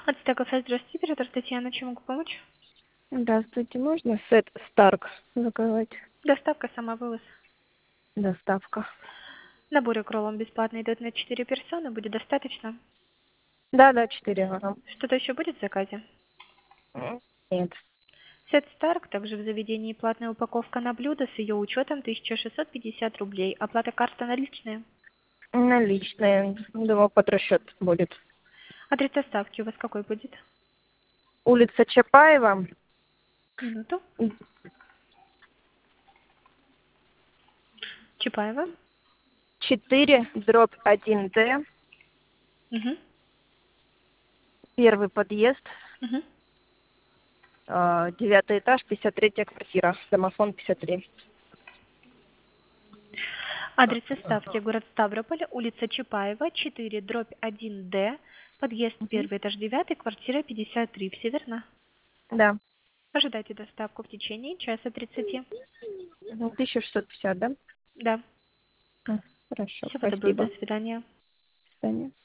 От Стека Фест, здравствуйте, оператор Татьяна, чем могу помочь? Здравствуйте, можно сет Старк заказать? Доставка, самовывоз. Доставка. Набор икролом бесплатный идет на 4 персоны, будет достаточно. Да, 4 грамма. Что-то еще будет в заказе? Нет. Сет Старк, также в заведении платная упаковка на блюдо с ее учетом 1650 рублей. Оплата карта наличная. Наличные. Думаю, под расчет будет. Адрес доставки у вас какой будет? Улица Чапаева, Минуту. Чапаева. 4/1Д, Угу. первый подъезд, Угу. 9 этаж, 53-я квартира, домофон 53. Адрес доставки город Ставрополь, улица Чапаева, 4/1Д, подъезд Мгм. 1, этаж 9, квартира 53. Все верно? Да. Ожидайте доставку в течение часа 30. 1650, да? Да. Хорошо, Всего доброго, до спасибо. свидания. До свидания.